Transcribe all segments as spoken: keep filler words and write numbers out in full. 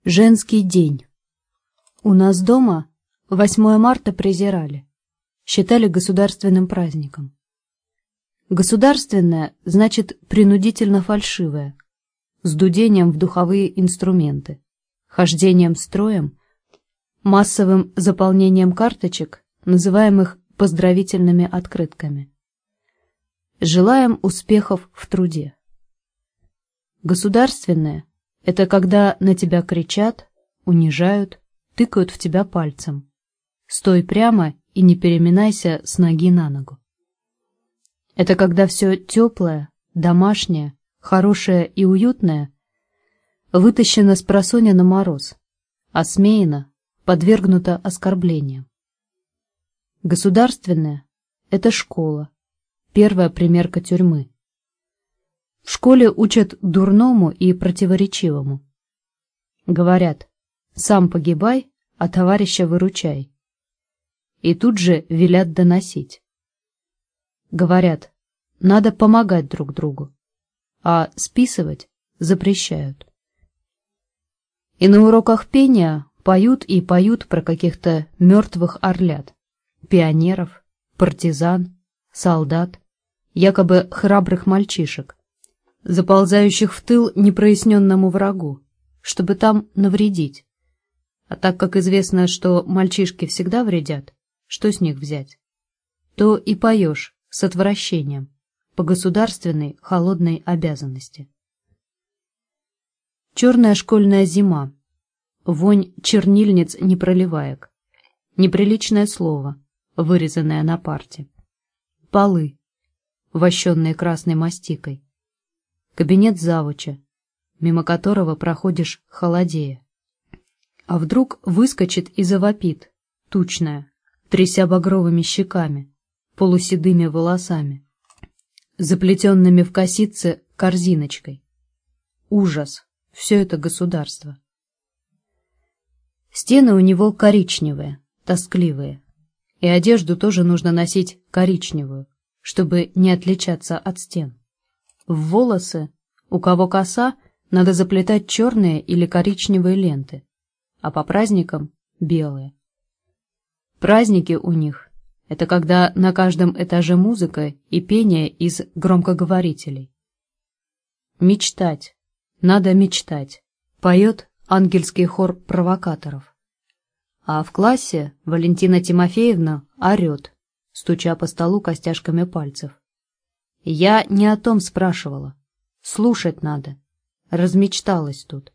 Женский день. У нас дома восьмое марта презирали, считали государственным праздником. Государственное значит принудительно фальшивое, с дудением в духовые инструменты, хождением строем, массовым заполнением карточек, называемых поздравительными открытками. Желаем успехов в труде. Государственное — это когда на тебя кричат, унижают, тыкают в тебя пальцем. Стой прямо и не переминайся с ноги на ногу. Это когда все теплое, домашнее, хорошее и уютное вытащено с просонья на мороз, осмеяно, подвергнуто оскорблениям. Государственное — это школа, первая примерка тюрьмы. В школе учат дурному и противоречивому. Говорят: сам погибай, а товарища выручай. И тут же велят доносить. Говорят: надо помогать друг другу, а списывать запрещают. И на уроках пения поют и поют про каких-то мертвых орлят, пионеров, партизан, солдат, якобы храбрых мальчишек, заползающих в тыл непроясненному врагу, чтобы там навредить. А так как известно, что мальчишки всегда вредят, что с них взять? То и поешь с отвращением, по государственной холодной обязанности. Черная школьная зима, вонь чернильниц-непроливаек, неприличное слово, вырезанное на парте, полы, вощенные красной мастикой, кабинет завуча, мимо которого проходишь холодея. А вдруг выскочит и завопит, тучная, тряся багровыми щеками, полуседыми волосами, заплетенными в косицы корзиночкой. Ужас! Все это государство. Стены у него коричневые, тоскливые, и одежду тоже нужно носить коричневую, чтобы не отличаться от стен. В волосы, у кого коса, надо заплетать черные или коричневые ленты, а по праздникам — белые. Праздники у них — это когда на каждом этаже музыка и пение из громкоговорителей. Мечтать, надо мечтать, поет ангельский хор провокаторов. А в классе Валентина Тимофеевна орет, стуча по столу костяшками пальцев. Я не о том спрашивала. Слушать надо. Размечталась тут.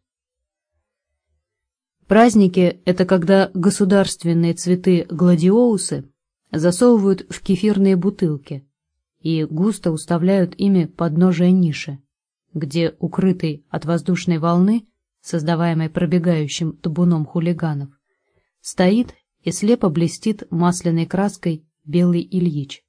Праздники — это когда государственные цветы-гладиолусы засовывают в кефирные бутылки и густо уставляют ими подножие ниши, где, укрытый от воздушной волны, создаваемой пробегающим табуном хулиганов, стоит и слепо блестит масляной краской белый Ильич.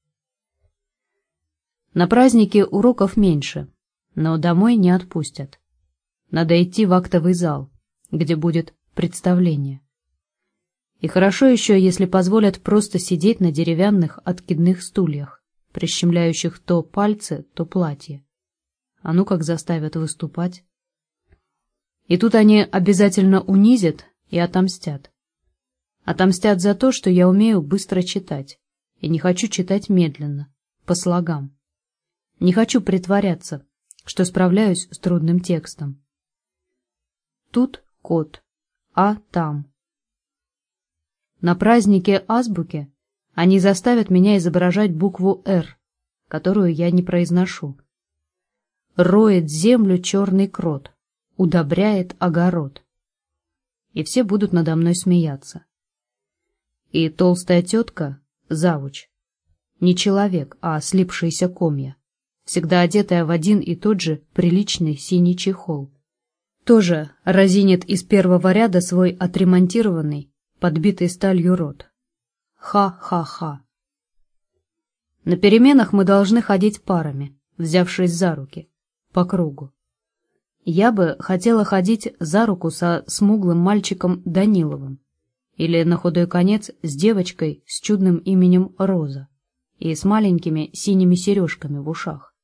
На празднике уроков меньше, но домой не отпустят. Надо идти в актовый зал, где будет представление. И хорошо еще, если позволят просто сидеть на деревянных откидных стульях, прищемляющих то пальцы, то платье. А ну как заставят выступать. И тут они обязательно унизят и отомстят. Отомстят за то, что я умею быстро читать, и не хочу читать медленно, по слогам. Не хочу притворяться, что справляюсь с трудным текстом. Тут кот, а там. На празднике азбуки они заставят меня изображать букву «Р», которую я не произношу. Роет землю черный крот, удобряет огород. И все будут надо мной смеяться. И толстая тетка, завуч, не человек, а слипшиеся комья, всегда одетая в один и тот же приличный синий чехол, тоже разинет из первого ряда свой отремонтированный, подбитый сталью рот. Ха-ха-ха. На переменах мы должны ходить парами, взявшись за руки, по кругу. Я бы хотела ходить за руку со смуглым мальчиком Даниловым или, на худой конец, с девочкой с чудным именем Роза и с маленькими синими сережками в ушах.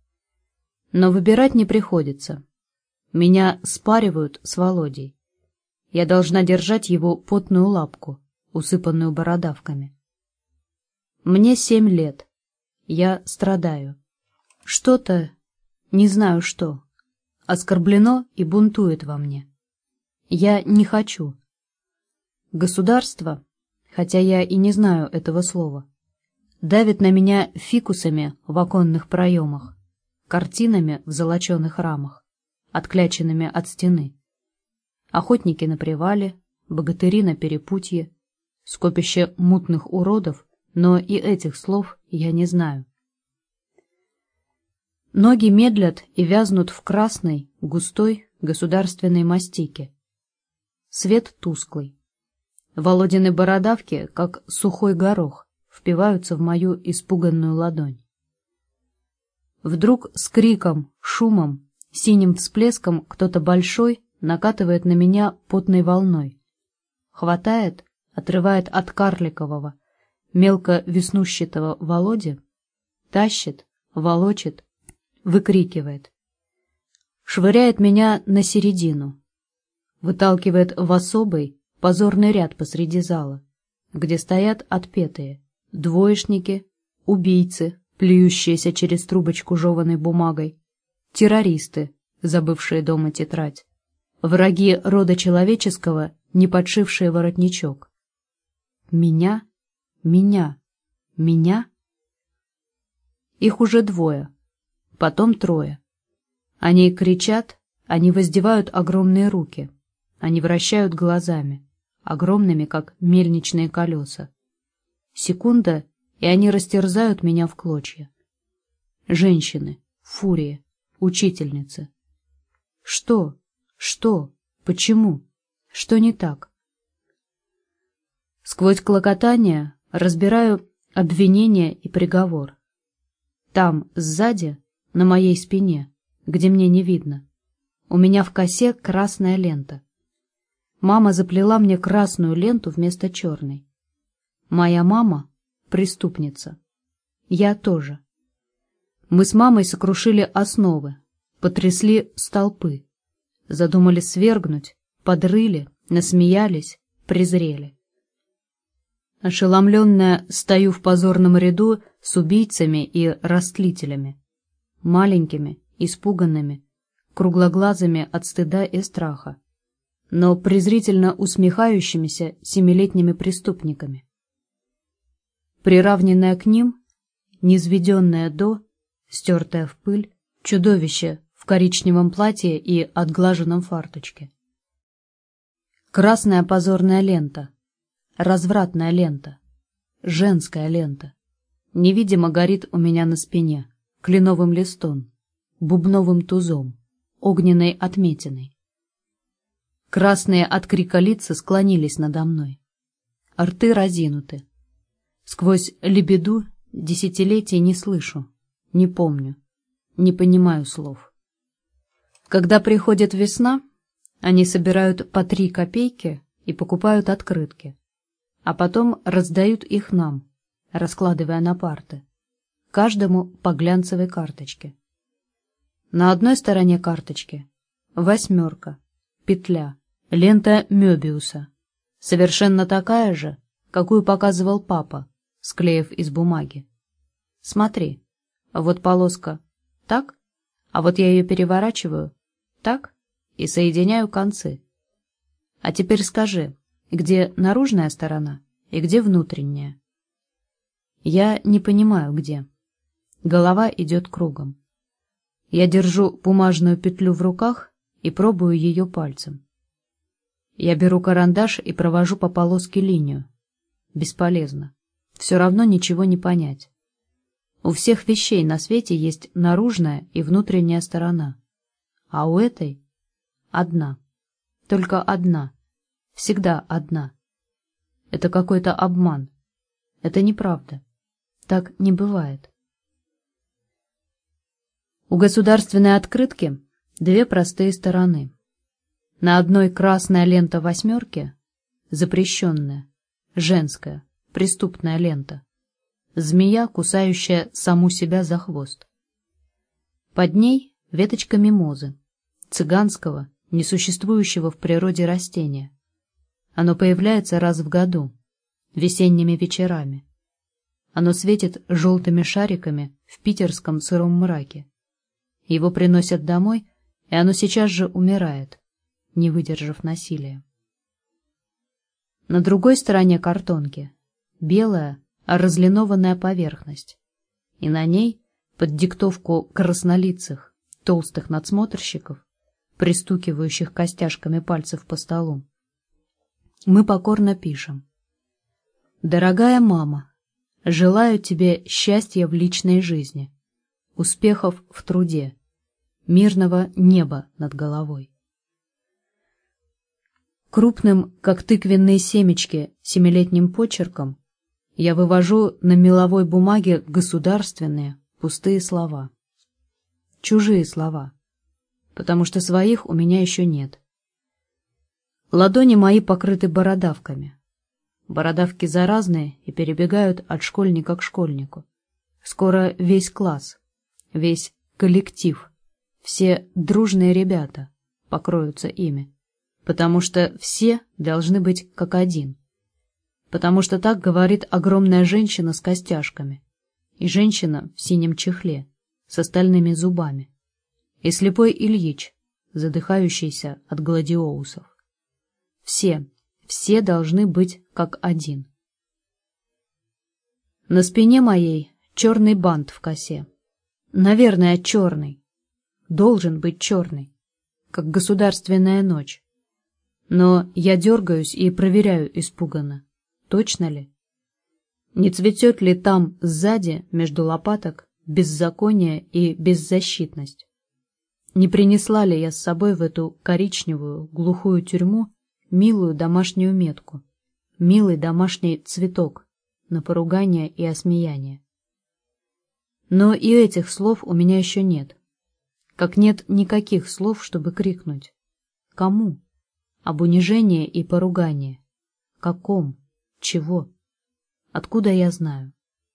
Но выбирать не приходится. Меня спаривают с Володей. Я должна держать его потную лапку, усыпанную бородавками. Мне семь лет. Я страдаю. Что-то, не знаю что, оскорблено и бунтует во мне. Я не хочу. Государство, хотя я и не знаю этого слова, давит на меня фикусами в оконных проемах, картинами в золоченых рамах, откляченными от стены. Охотники на привале, богатыри на перепутье, скопище мутных уродов, но и этих слов я не знаю. Ноги медлят и вязнут в красной, густой государственной мастике. Свет тусклый. Володины бородавки, как сухой горох, впиваются в мою испуганную ладонь. Вдруг с криком, шумом, синим всплеском кто-то большой накатывает на меня потной волной. Хватает, отрывает от карликового, мелко веснущатого Володи, тащит, волочит, выкрикивает. Швыряет меня на середину. Выталкивает в особый, позорный ряд посреди зала, где стоят отпетые, двоечники, убийцы, плюющиеся через трубочку жеваной бумагой, террористы, забывшие дома тетрадь, враги рода человеческого, не подшившие воротничок. Меня, меня, меня. Их уже двое, потом трое. Они кричат, они воздевают огромные руки, они вращают глазами, огромными, как мельничные колеса. Секунда, и они растерзают меня в клочья. Женщины, фурии, учительницы. Что? Что? Почему? Что не так? Сквозь клокотание разбираю обвинение и приговор. Там, сзади, на моей спине, где мне не видно, у меня в косе красная лента. Мама заплела мне красную ленту вместо черной. Моя мама — преступница. Я тоже. Мы с мамой сокрушили основы, потрясли столпы, задумали свергнуть, подрыли, насмеялись, презрели. Ошеломленная стою в позорном ряду с убийцами и растлителями, маленькими, испуганными, круглоглазыми от стыда и страха, но презрительно усмехающимися семилетними преступниками. Приравненное к ним, низведенное до, стертое в пыль, чудовище в коричневом платье и отглаженном фарточке. Красная позорная лента, развратная лента, женская лента, невидимо горит у меня на спине, кленовым листом, бубновым тузом, огненной отметиной. Красные от крика лица склонились надо мной. Рты разинуты. Сквозь лебеду десятилетий не слышу, не помню, не понимаю слов. Когда приходит весна, они собирают по три копейки и покупают открытки, а потом раздают их нам, раскладывая на парты, каждому по глянцевой карточке. На одной стороне карточки восьмерка, петля, лента Мёбиуса, совершенно такая же, какую показывал папа, склеив из бумаги. Смотри, вот полоска так, а вот я ее переворачиваю так и соединяю концы. А теперь скажи, где наружная сторона и где внутренняя? Я не понимаю, где. Голова идет кругом. Я держу бумажную петлю в руках и пробую ее пальцем. Я беру карандаш и провожу по полоске линию. Бесполезно. Все равно ничего не понять. У всех вещей на свете есть наружная и внутренняя сторона. А у этой одна. Только одна. Всегда одна. Это какой-то обман. Это неправда. Так не бывает. У государственной открытки две простые стороны. На одной красная лента восьмерки, запрещенная, женская, преступная лента. Змея, кусающая саму себя за хвост. Под ней веточка мимозы, цыганского, несуществующего в природе растения, Оно появляется раз в году, весенними вечерами. Оно светит желтыми шариками в питерском сыром мраке. Его приносят домой, и оно сейчас же умирает, не выдержав насилия. На другой стороне картонки белая, разлинованная поверхность, и на ней, под диктовку краснолицых, толстых надсмотрщиков, пристукивающих костяшками пальцев по столу, мы покорно пишем: «Дорогая мама, желаю тебе счастья в личной жизни, успехов в труде, мирного неба над головой». Крупным, как тыквенные семечки, семилетним почерком я вывожу на меловой бумаге государственные, пустые слова. Чужие слова, потому что своих у меня еще нет. Ладони мои покрыты бородавками. Бородавки заразные и перебегают от школьника к школьнику. Скоро весь класс, весь коллектив, все дружные ребята покроются ими, потому что все должны быть как один. Потому что так говорит огромная женщина с костяшками, и женщина в синем чехле, с остальными зубами, и слепой Ильич, задыхающийся от гладиолусов. Все, все должны быть как один. На спине моей черный бант в косе. Наверное, черный. Должен быть черный, как государственная ночь. Но я дергаюсь и проверяю испуганно, точно ли? Не цветет ли там сзади, между лопаток, беззаконие и беззащитность? Не принесла ли я с собой в эту коричневую, глухую тюрьму милую домашнюю метку, милый домашний цветок на поругание и осмеяние? Но и этих слов у меня еще нет. Как нет никаких слов, чтобы крикнуть. Кому? Об унижении и поругании. Каком? Чего? Откуда я знаю?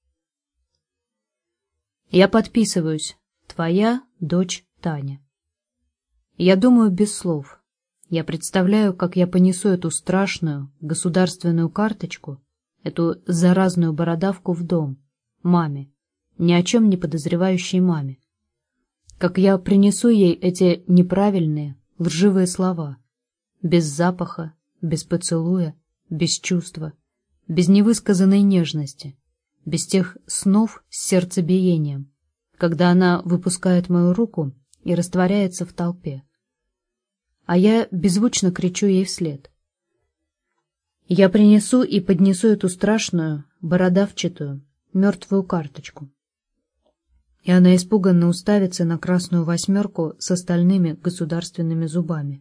Я подписываюсь. Твоя дочь Таня. Я думаю без слов. Я представляю, как я понесу эту страшную государственную карточку, эту заразную бородавку в дом, маме, ни о чем не подозревающей маме. Как я принесу ей эти неправильные, лживые слова, без запаха, без поцелуя, без чувства, без невысказанной нежности, без тех снов с сердцебиением, когда она выпускает мою руку и растворяется в толпе. А я беззвучно кричу ей вслед. Я принесу и поднесу эту страшную, бородавчатую, мертвую карточку. И она испуганно уставится на красную восьмерку с остальными государственными зубами.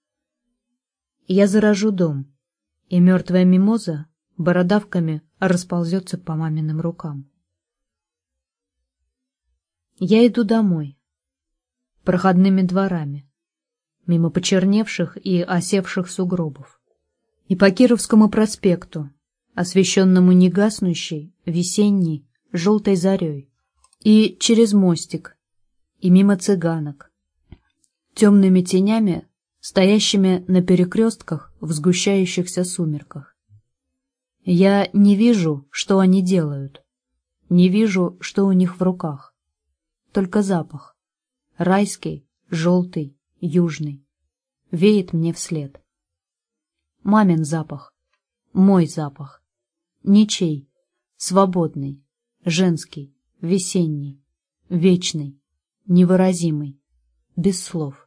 Я заражу дом, и мертвая мимоза бородавками расползется по маминым рукам. Я иду домой, проходными дворами, мимо почерневших и осевших сугробов, и по Кировскому проспекту, освещенному негаснущей, весенней, желтой зарей, и через мостик, и мимо цыганок, темными тенями, стоящими на перекрестках в сгущающихся сумерках. Я не вижу, что они делают, не вижу, что у них в руках, только запах, райский, желтый, южный, веет мне вслед. Мамин запах, мой запах, ничей, свободный, женский, весенний, вечный, невыразимый, без слов.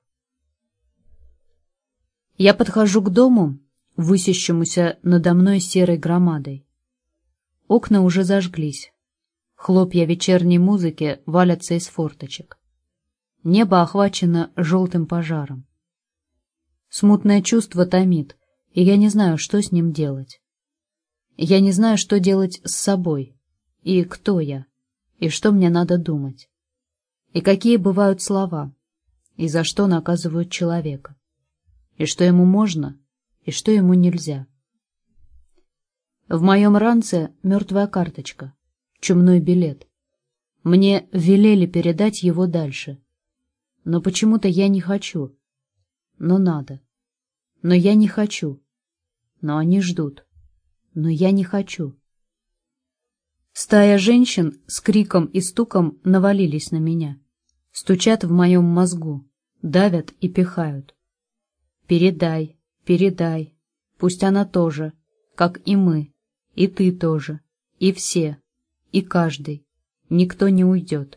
Я подхожу к дому, высящемуся надо мной серой громадой. Окна уже зажглись, хлопья вечерней музыки валятся из форточек. Небо охвачено желтым пожаром. Смутное чувство томит, и я не знаю, что с ним делать. Я не знаю, что делать с собой, и кто я, и что мне надо думать, и какие бывают слова, и за что наказывают человека, и что ему можно, и что ему нельзя. В моем ранце мертвая карточка, чумной билет. Мне велели передать его дальше. Но почему-то я не хочу. Но надо. Но я не хочу. но они ждут. Но я не хочу. Стая женщин с криком и стуком навалились на меня. Стучат в моем мозгу, давят и пихают. Передай, передай, пусть она тоже, как и мы, и ты тоже, и все, и каждый, никто не уйдет.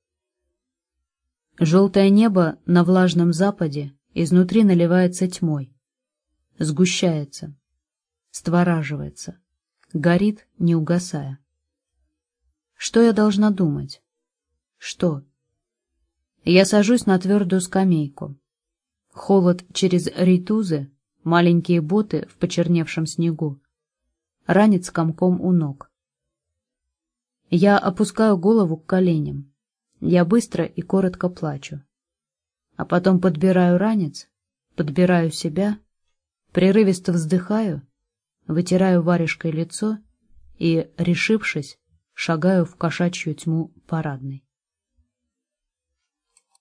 Желтое небо на влажном западе изнутри наливается тьмой, сгущается, створаживается, горит, не угасая. Что я должна думать? Что? Я сажусь на твердую скамейку. Холод через рейтузы, маленькие боты в почерневшем снегу. Ранец комком у ног. Я опускаю голову к коленям. Я быстро и коротко плачу. А потом подбираю ранец, подбираю себя, прерывисто вздыхаю, вытираю варежкой лицо и, решившись, шагаю в кошачью тьму парадной.